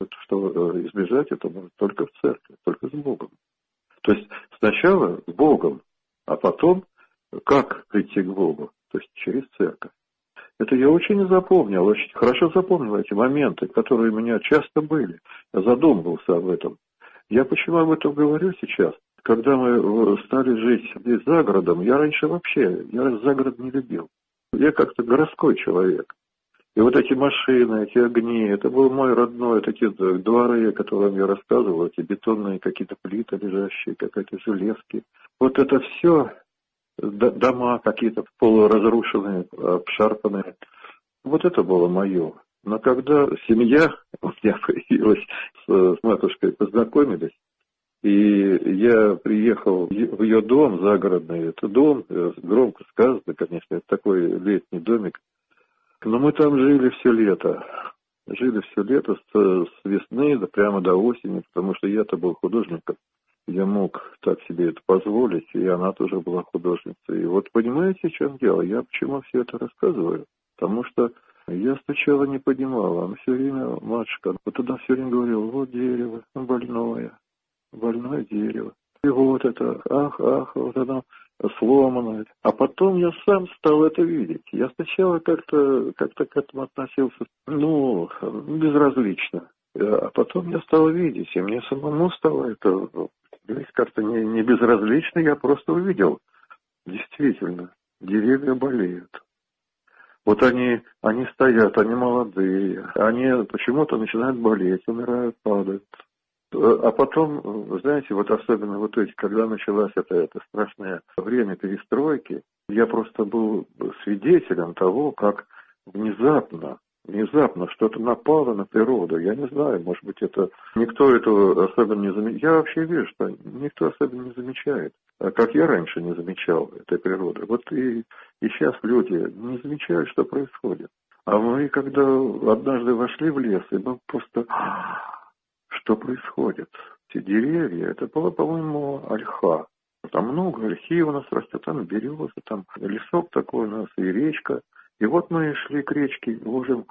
что избежать это можно только в церкви, только с Богом. То есть сначала с Богом, а потом как прийти к Богу? То есть через церковь. Это я очень запомнил, очень хорошо запомнил эти моменты, которые у меня часто были. Я задумывался об этом. Я почему об этом говорю сейчас? Когда мы стали жить здесь за городом, я раньше вообще, я за город не любил. Я как-то городской человек. И вот эти машины, эти огни, это был мой родной, такие дворы, о которых я рассказывал, эти бетонные какие-то плиты лежащие, какие-то железки. Вот это все, дома какие-то полуразрушенные, обшарпанные. Вот это было мое. Но когда семья у меня появилась, с, с матушкой познакомились, и я приехал в ее дом загородный, это дом, громко сказано, конечно, это такой летний домик, но мы там жили все лето, жили все лето с, с весны до, прямо до осени, потому что я-то был художником, я мог так себе это позволить, и она тоже была художницей. И вот понимаете, в чем дело? Я почему все это рассказываю? Потому что я сначала не понимал, она все время, матушка, вот тогда все время говорила, вот дерево, больное, больное дерево. И вот это, ах, ах, вот оно сломанное. А потом я сам стал это видеть. Я сначала как-то как-то к этому относился, ну, безразлично. А потом я стал видеть, и мне самому стало это, здесь как-то не, не безразлично, я просто увидел. Действительно, деревья болеют. Вот они, они стоят, они молодые, они почему-то начинают болеть, умирают, падают. А потом, знаете, вот особенно вот эти, когда началось это, это страшное время перестройки, я просто был свидетелем того, как внезапно, внезапно что-то напало на природу. Я не знаю, может быть, это никто этого особенно не замечает. Я вообще вижу, что никто особенно не замечает, как я раньше не замечал этой природы. Вот и, и сейчас люди не замечают, что происходит. А мы, когда однажды вошли в лес, и мы просто... Что происходит? Эти деревья, это было, по-моему, ольха. Там много ольхи у нас растет, там береза, там лесок такой у нас, и речка. И вот мы шли к речке, боже,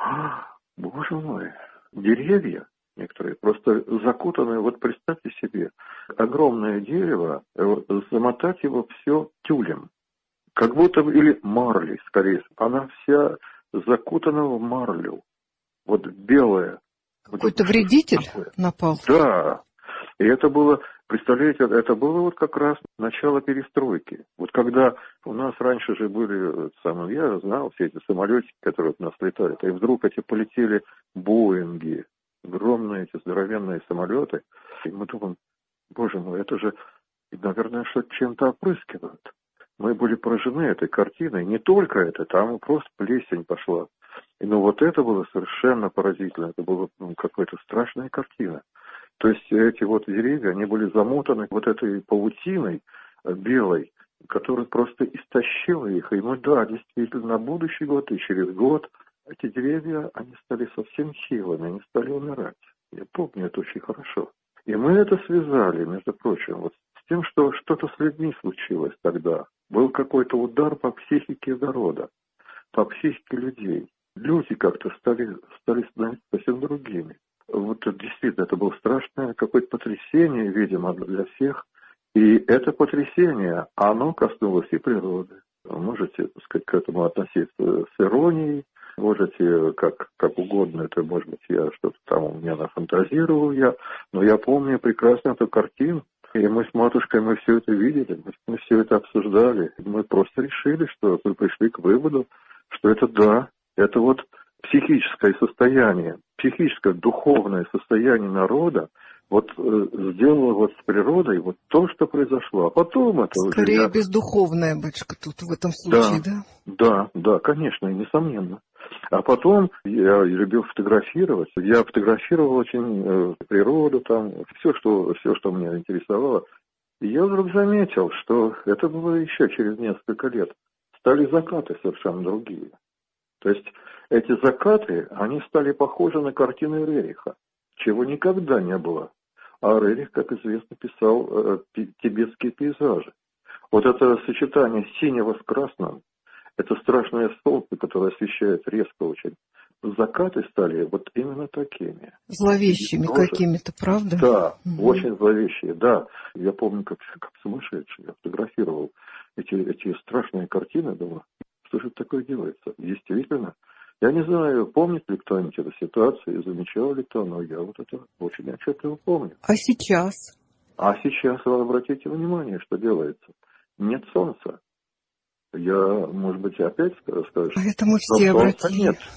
боже мой, деревья некоторые, просто закутанные, вот представьте себе, огромное дерево, замотать его все тюлем, как будто, или марлей, скорее, она вся закутана в марлю, вот белая.
Какой-то вредитель напал?
Да, и это было, представляете, это было вот как раз начало перестройки. Вот когда у нас раньше же были, сам я знал все эти самолетики, которые у нас летали, и вдруг эти полетели Боинги, огромные эти здоровенные самолеты, и мы думаем, боже мой, это же, наверное, что-то чем-то опрыскивают. Мы были поражены этой картиной, не только это, там просто плесень пошла. Но вот это было совершенно поразительно, это была ну, какая-то страшная картина. То есть эти вот деревья, они были замотаны вот этой паутиной белой, которая просто истощила их. И мы, да, действительно, на будущий год и через год эти деревья, они стали совсем хилыми, они стали умирать. Я помню это очень хорошо. И мы это связали, между прочим, вот с тем, что что-то с людьми случилось тогда. Был какой-то удар по психике народа, по психике людей. Люди как-то стали, стали становиться совсем другими. Вот действительно, это было страшное какое-то потрясение, видимо, для всех. И это потрясение, оно коснулось и природы. Вы можете, так сказать, к этому относиться с иронией, можете как, как угодно, это, может быть, я что-то там у меня нафантазировал я, но я помню прекрасно эту картину. И мы с матушкой, мы все это видели, мы, мы все это обсуждали. Мы просто решили, что мы пришли к выводу, что это да, это вот психическое состояние, психическое, духовное состояние народа вот э, сделало вот с природой вот то, что произошло. А потом это
скорее
уже... Я...
бездуховная, батюшка, тут в этом случае, да?
Да, да, да, конечно, и несомненно. А потом я любил фотографировать. Я фотографировал очень э, природу, там, все что, все, что меня интересовало. И я вдруг заметил, что это было еще через несколько лет. Стали закаты совершенно другие. То есть эти закаты, они стали похожи на картины Рериха, чего никогда не было. А Рерих, как известно, писал э, тибетские пейзажи. Вот это сочетание синего с красным, это страшное солнце, которое освещает резко очень. Закаты стали вот именно такими.
Зловещими какими-то, правда?
Да,
угу.
Очень зловещие, да. Я помню, как, как сумасшедший. Я фотографировал эти, эти страшные картины, думаю, что же такое делается? Действительно. Я не знаю, помнит ли кто-нибудь эту ситуацию, замечал ли кто, но я вот это очень отчетливо помню.
А сейчас?
А сейчас вы обратите внимание, что делается. Нет солнца. Я, может быть, опять скажу.
А это мы все обратили.
Нет.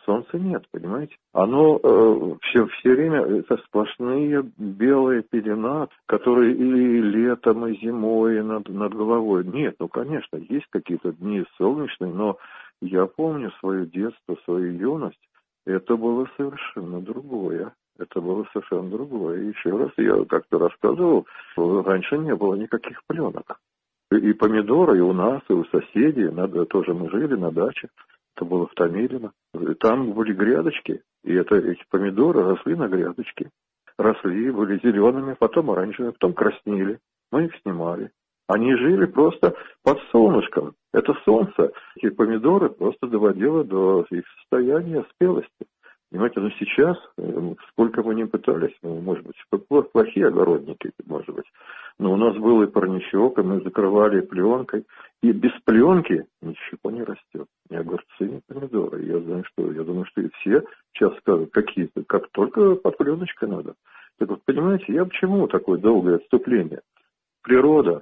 солнца нет, понимаете? Оно э, все, все время, это сплошные белые пелена, которые и летом, и зимой, и над, над головой. Нет, ну, конечно, есть какие-то дни солнечные, но я помню свое детство, свою юность, это было совершенно другое. Это было совершенно другое. И еще раз, я как-то рассказывал, раньше не было никаких пленок. И помидоры и у нас, и у соседей, надо, тоже мы жили на даче, это было в Томилино. И там были грядочки, и это, эти помидоры росли на грядочке. Росли, были зелеными, потом оранжевыми, потом краснели. Мы их снимали. Они жили просто под солнышком. Это солнце, эти помидоры просто доводило до их состояния спелости. Понимаете, но сейчас, сколько мы ни пытались, ну, может быть, плохие огородники, может быть, но у нас был и парничок, и мы закрывали пленкой, и без пленки ничего не растет, ни огурцы, ни помидоры. Я знаю, что, я думаю, что и все сейчас скажут, какие-то, как только под пленочкой надо. Так вот, понимаете, я почему такое долгое отступление? Природа,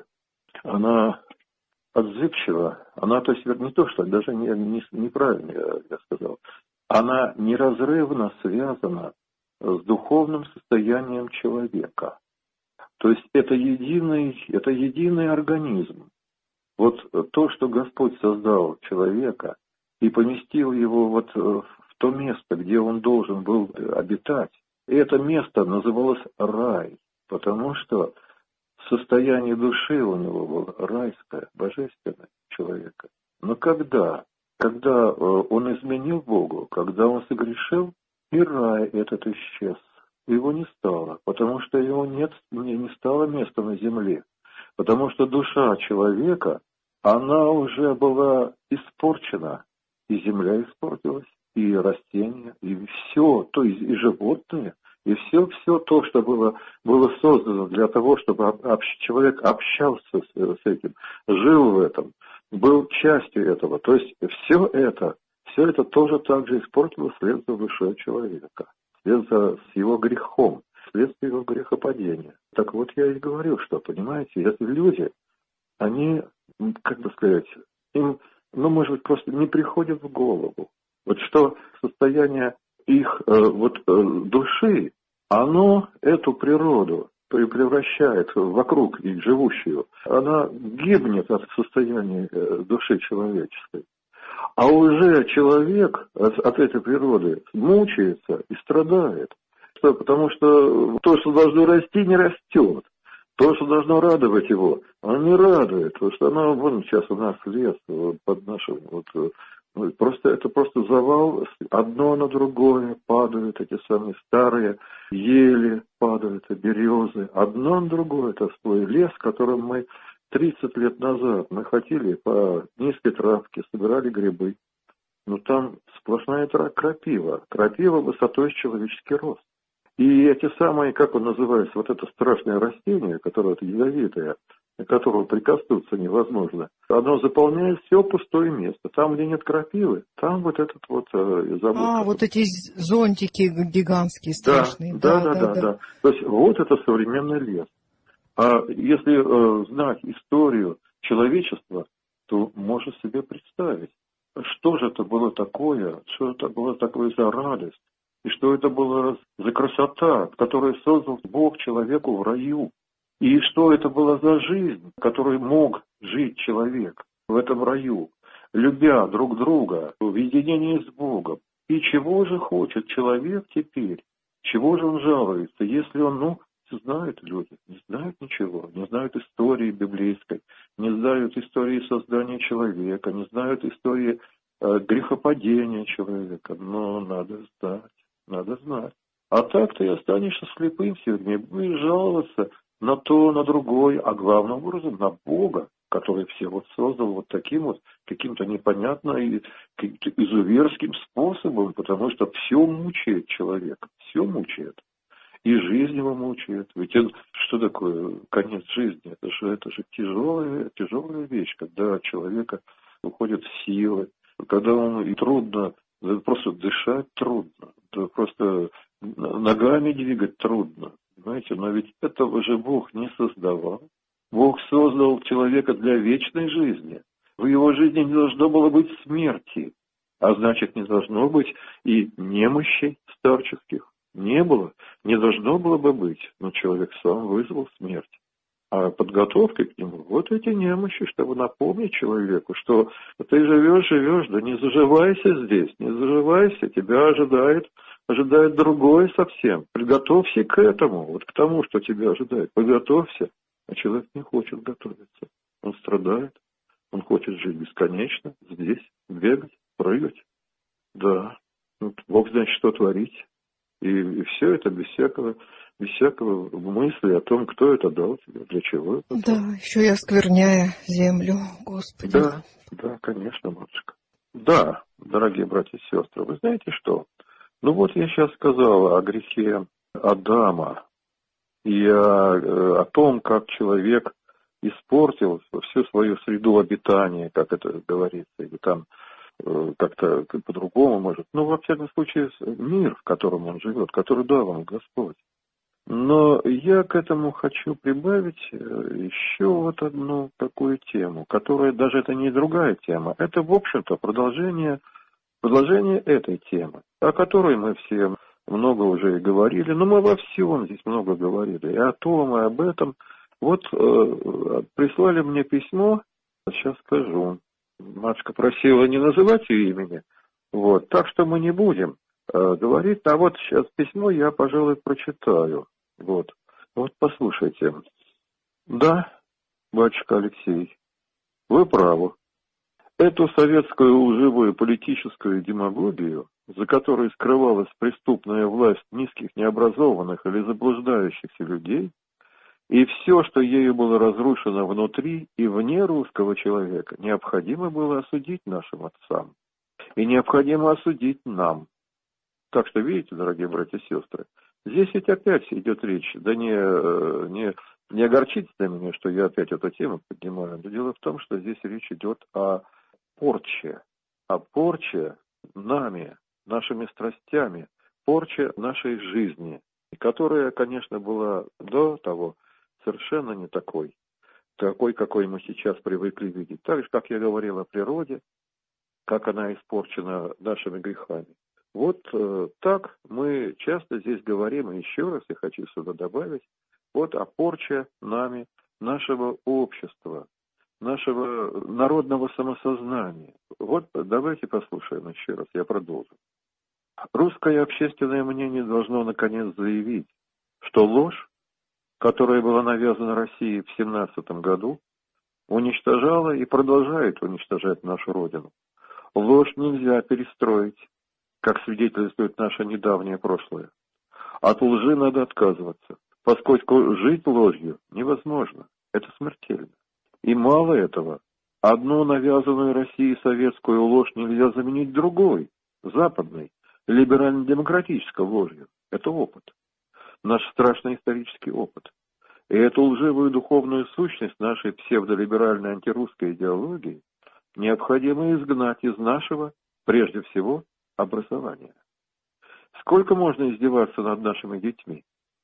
она отзывчива, она, то есть, не то, что даже не, не, неправильно я, я сказал, она неразрывно связана с духовным состоянием человека. То есть это единый, это единый организм. Вот то, что Господь создал человека и поместил его вот в то место, где он должен был обитать, это место называлось рай, потому что состояние души у него было райское, божественное человека. Но когда? Когда он изменил Богу, когда он согрешил, и рай этот исчез. Его не стало, потому что его нет, не стало места на земле. Потому что душа человека, она уже была испорчена. И земля испортилась, и растения, и все, то есть и животные, и все, все то, что было, было создано для того, чтобы общ, человек общался с, с этим, жил в этом, был частью этого. То есть все это, все это тоже также испортилось вслед за душой человека, вслед за с его грехом, вследствие его грехопадения. Так вот я и говорю, что, понимаете, если люди, они, как бы сказать, им, ну, может быть, просто не приходит в голову, вот что состояние их э, вот э, души, оно эту природу превращает вокруг их живущую, она гибнет от состояния души человеческой. А уже человек от, от этой природы мучается и страдает. Потому что то, что должно расти, не растет. То, что должно радовать его, оно не радует. Потому что оно, вон сейчас у нас лес вот, под нашим... Вот, просто, это просто завал, одно на другое падают эти самые старые ели, падают березы. Одно на другое, это свой лес, которым мы тридцать лет назад мы ходили по низкой травке, собирали грибы. Но там сплошная крапива, крапива высотой с человеческий рост. И эти самые, как он называется, вот это страшное растение, которое это ядовитое, к которому прикоснуться невозможно, оно заполняет все пустое место. Там, где нет крапивы, там вот этот вот э, забор.
А, вот эти зонтики гигантские, страшные.
Да, да, да, да, да, да. То есть вот это современный лес. А если э, знать историю человечества, то можно себе представить, что же это было такое, что это было такое за радость, и что это была за красота, которую создал Бог человеку в раю. И что это была за жизнь, которой мог жить человек в этом раю, любя друг друга, в единении с Богом. И чего же хочет человек теперь? Чего же он жалуется, если он, ну, знают люди, не знают ничего, не знают истории библейской, не знают истории создания человека, не знают истории э, грехопадения человека. Но надо знать, надо знать. А так ты останешься слепым сегодня, будешь жаловаться на то, на другое, а главным образом на Бога, который все вот создал вот таким вот каким-то непонятно и каким-то изуверским способом, потому что все мучает человека, все мучает. И жизнь его мучает. Ведь это, что такое конец жизни? Это же, это же тяжелая, тяжелая вещь, когда человека уходят силы, когда он и трудно, просто дышать трудно, просто ногами двигать трудно. Понимаете, но ведь этого же Бог не создавал. Бог создал человека для вечной жизни. В его жизни не должно было быть смерти. А значит, не должно быть и немощей старческих. Не было, не должно было бы быть, но человек сам вызвал смерть. А подготовкой к нему вот эти немощи, чтобы напомнить человеку, что ты живешь, живешь, да не заживайся здесь, не заживайся, тебя ожидает, ожидает другое совсем. Приготовься к этому, вот к тому, что тебя ожидает. Подготовься. А человек не хочет готовиться. Он страдает, он хочет жить бесконечно, здесь, бегать, прыгать. Да, вот Бог знает, что творить. И, и все это без всякого, без всякого мысли о том, кто это дал тебе, для чего это.
Да, дал. Еще и оскверняя землю, Господи.
Да, да, конечно, матушка. Да, дорогие братья и сестры, вы знаете что? Ну вот я сейчас сказал о грехе Адама и о, о том, как человек испортил всю свою среду обитания, как это говорится, или там как-то по-другому может. Ну, во всяком случае, мир, в котором он живет, который дал вам Господь. Но я к этому хочу прибавить еще вот одну такую тему, которая даже это не другая тема. Это, в общем-то, продолжение, продолжение этой темы, о которой мы все много уже и говорили. Но мы во всем здесь много говорили. И о том, и об этом. Вот э, прислали мне письмо, сейчас скажу. Матушка просила не называть ее имени, вот, так что мы не будем э, говорить, а вот сейчас письмо я, пожалуй, прочитаю, вот, вот послушайте. Да, батюшка Алексей, вы правы. Эту советскую лживую политическую демагогию, за которой скрывалась преступная власть низких, необразованных или заблуждающихся людей, и все, что ею было разрушено внутри и вне русского человека, необходимо было осудить нашим отцам. И необходимо осудить нам. Так что, видите, дорогие братья и сестры, здесь ведь опять идет речь, да не, не, не огорчитесь на меня, что я опять эту тему поднимаю, но дело в том, что здесь речь идет о порче, о порче нами, нашими страстями, порче нашей жизни, которая, конечно, была до того, совершенно не такой, такой, какой мы сейчас привыкли видеть. Так же, как я говорил о природе, как она испорчена нашими грехами. Вот э, так мы часто здесь говорим, и еще раз я хочу сюда добавить, вот о порче нами нашего общества, нашего народного самосознания. Вот давайте послушаем еще раз, я продолжу. Русское общественное мнение должно наконец заявить, что ложь, которая была навязана России в семнадцатом году, уничтожала и продолжает уничтожать нашу Родину. Ложь нельзя перестроить, как свидетельствует наше недавнее прошлое. От лжи надо отказываться, поскольку жить ложью невозможно, это смертельно. И мало этого, одну навязанную России советскую ложь нельзя заменить другой, западной, либерально-демократической ложью. Это опыт. Наш страшный исторический опыт. И эту лживую духовную сущность нашей псевдолиберальной антирусской идеологии необходимо изгнать из нашего, прежде всего, образования. Сколько можно издеваться над нашими детьми?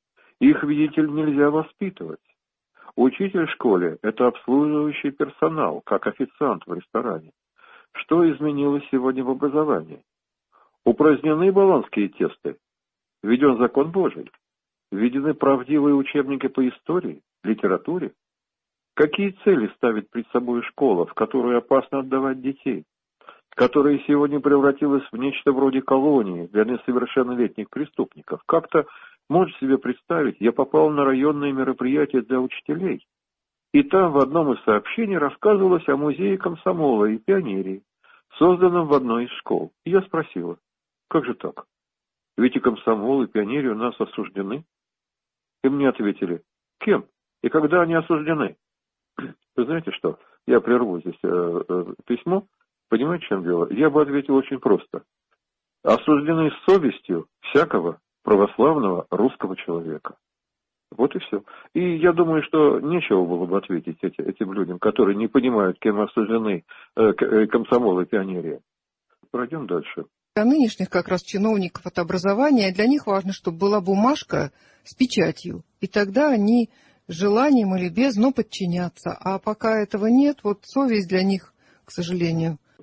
Их, видите ли, нельзя воспитывать. Учитель в школе – это обслуживающий персонал, как официант в ресторане. Что изменилось сегодня в образовании? Упразднены болонские тесты. Введен закон Божий. Введены правдивые учебники по истории, литературе. Какие цели ставит перед собой школа, в которую опасно отдавать детей, которая сегодня превратилась в нечто вроде колонии для несовершеннолетних преступников? Как-то можете себе представить, я попал на районное мероприятие для учителей, и там в одном из сообщений рассказывалось о музее комсомола и пионерии, созданном в одной из школ. И я спросила, как же так? Ведь и комсомол, и пионерия у нас осуждены. И мне ответили, кем и когда они осуждены? Вы знаете что, я прерву здесь э, э, письмо, понимаете, в чем дело? Я бы ответил очень просто. Осуждены с совестью всякого православного русского человека. Вот и все. И я думаю, что нечего было бы ответить эти, этим людям, которые не понимают, кем осуждены э, комсомол и пионерия. Пройдем дальше.
Для нынешних как раз чиновников от образования, для них важно, чтобы была бумажка с печатью. И тогда они с желанием или без, но подчинятся. А пока этого нет, вот совесть для них, к сожалению.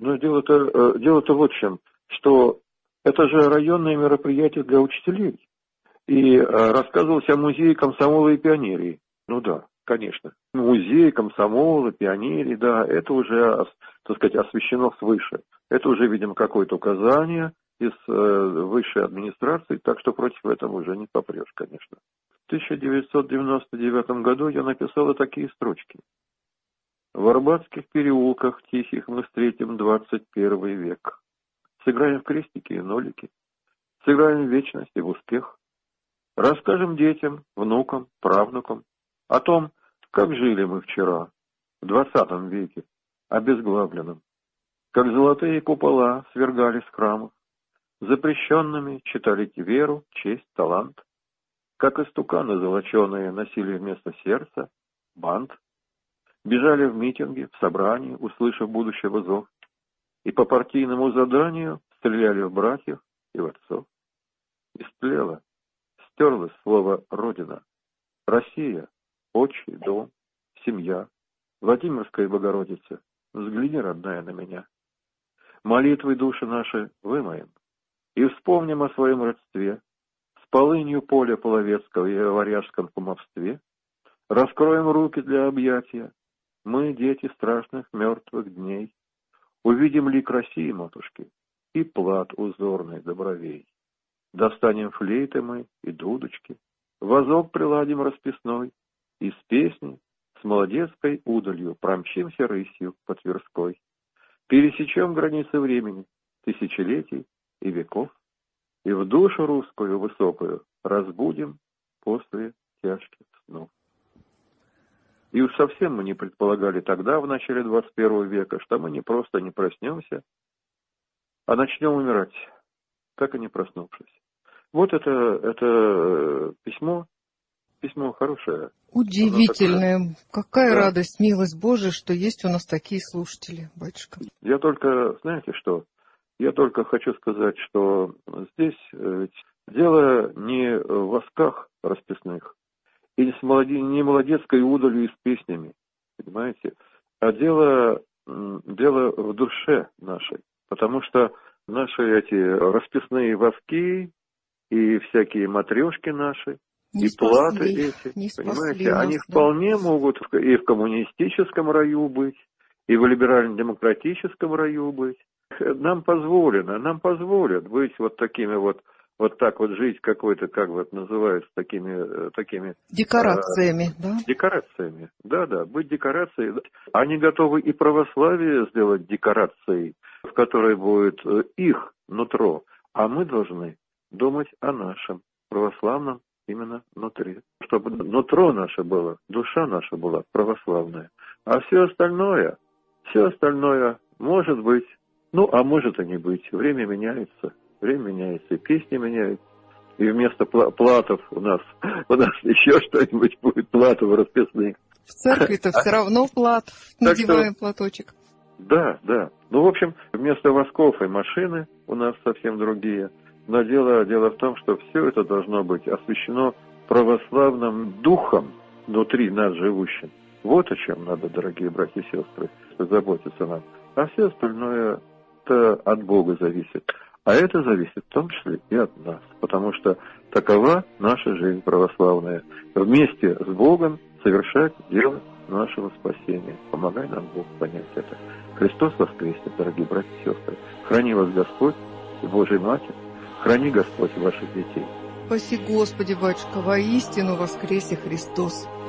Но дело-то, дело-то вот в чем, что это же районное мероприятие для учителей. И рассказывался о музее комсомола и пионерии. Ну да, конечно. Музей комсомола, пионерии, да, это уже, так сказать, освещено свыше. Это уже, видимо, какое-то указание из высшей администрации, так что против этого уже не попрешь, конечно. В тысяча девятьсот девяносто девятом году я написала такие строчки. В Арбатских переулках тихих мы встретим двадцать первый век. Сыграем в крестики и нолики, сыграем в вечность и в успех. Расскажем детям, внукам, правнукам о том, как жили мы вчера, в двадцатом веке, обезглавленном, как золотые купола свергали с храмов, запрещенными читали веру, честь, талант, как истуканы золоченые носили вместо сердца бант, бежали в митинги, в собрании, услышав будущего зов, и по партийному заданию стреляли в братьев и в отцов. Истлело, стерлось слово «Родина», Россия, отчий дом, семья, Владимирская Богородица, взгляни, родная, на меня. Молитвы души наши вымоем и вспомним о своем родстве, с полынью поля половецкого и о варяжском кумовстве, раскроем руки для объятия, мы, дети страшных мертвых дней, увидим лик России, матушки, и плат узорный до бровей. Достанем флейты мы и дудочки, возок приладим расписной, и с песней, с молодецкой удалью промчимся рысью по Тверской. Пересечем границы времени, тысячелетий и веков, и в душу русскую высокую разбудим после тяжких снов. И уж совсем мы не предполагали тогда, в начале двадцать первого века, что мы не просто не проснемся, а начнем умирать, так и не проснувшись. Вот это, это письмо, письмо хорошее.
Удивительное. Какая
Да.
радость, милость Божия, что есть у нас такие слушатели, батюшка.
Я только, знаете что, я только хочу сказать, что здесь ведь дело не в восках расписных, и не, с молоде... не молодецкой удалью и с песнями, понимаете, а дело, дело в душе нашей, потому что наши эти расписные воски и всякие матрешки наши,
Не
и
спасли,
платы эти,
не спасли
понимаете,
нас,
они
да.
вполне могут и в коммунистическом раю быть, и в либерально-демократическом раю быть. Нам позволено, нам позволят быть вот такими вот, вот так вот жить какой-то, как вот называются, такими, такими...
Декорациями,
э,
да?
Декорациями, да-да, быть декорацией. Они готовы и православие сделать декорацией, в которой будет их нутро, а мы должны думать о нашем православном именно нутре. Чтобы нутро наше было, душа наша была православная. А все остальное, все остальное может быть, ну, а может и не быть. Время меняется, время меняется, и песни меняются. И вместо пла- платов у нас, у нас еще что-нибудь будет, платов расписных.
В церкви-то все равно плат, надеваем платочек.
Да, да. Ну, в общем, вместо восков и машины у нас совсем другие. Но дело, дело в том, что все это должно быть освящено православным духом внутри нас живущим. Вот о чем надо, дорогие братья и сестры, заботиться нам. А все остальное это от Бога зависит. А это зависит в том числе и от нас. Потому что такова наша жизнь православная. Вместе с Богом совершать дело нашего спасения. Помогай нам, Бог, понять это. Христос воскреснет, дорогие братья и сестры. Храни вас Господь и Божия Матерь. Храни Господь ваших детей.
Спаси Господи, батюшка, воистину воскресе Христос.